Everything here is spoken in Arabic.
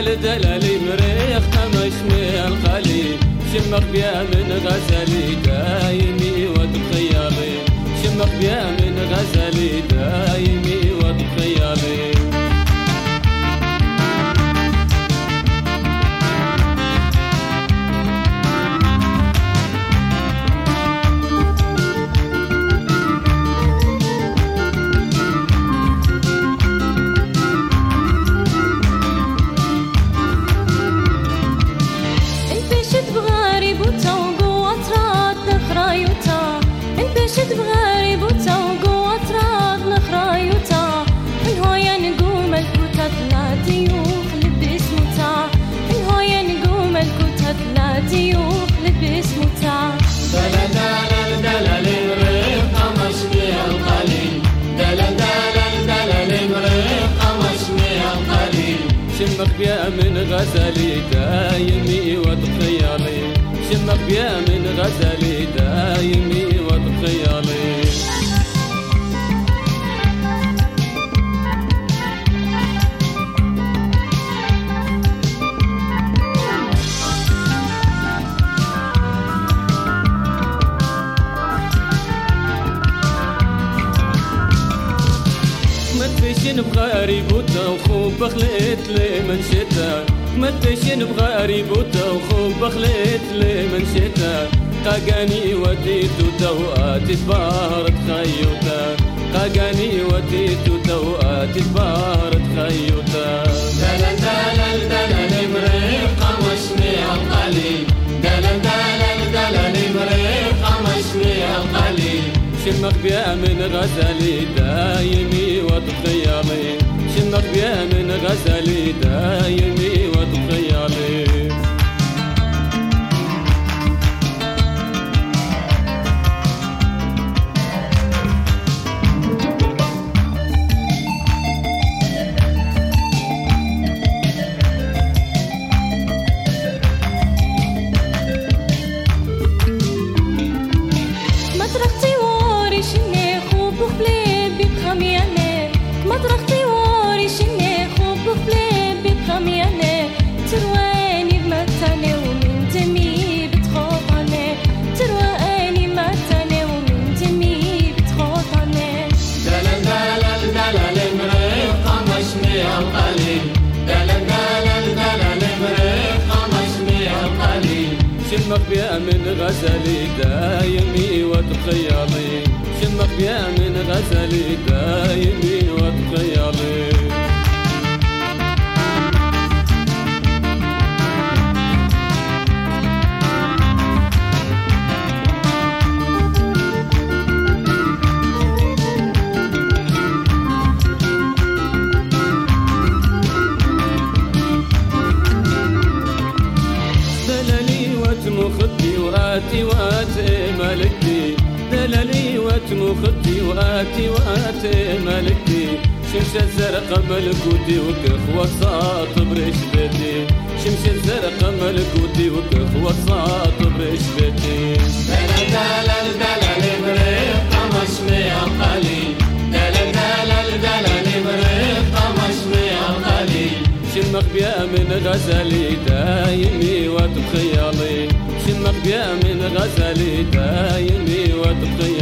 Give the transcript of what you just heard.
دلالي مريخ قمشني الخليل شمق بيا من غزلي دايمي وتخيالي شمق بيا من غزلي دايمي وتخيالي شمق بيا من غزلي دايمي وتخيالي شمق بيا من غزلي دايمي وتخيالي متفشين بغريب وتوخوب بخليت لي من شتا متفشين بغريب وتوخوب بخليت لي من شتا قاقاني وديت وتوقات تبارت خيوتا قاقاني وديت وتوقات تبارت خيوتا دلل دلل دلل مريق قمشني القليل دلل دلل دلل مريق قمشني القليل شمق بيا من غزلي دايمي وتخيالي شمق بيا من غزلي دايمي وتخيالي شمق بيا من غزلي دايمي وتخيالي شمق بيا من غزلي دايمي وتخيالي مخدي وآتي وآتي ملكتي دلالي واتمخدي وآتي وآتي ملكتي شمس الزرق ملكوتي وكخوة ساطب رشبتي شمس الزرق ملكوتي وكخوة ساطب رشبتي دلل دلل دلل مريق قمشني القليل دلل دلل دلل مريق قمشني القليل شمق بيا من غزلي دايمي وتخيالي شمق بيا من غزلي دايمي وتخيالي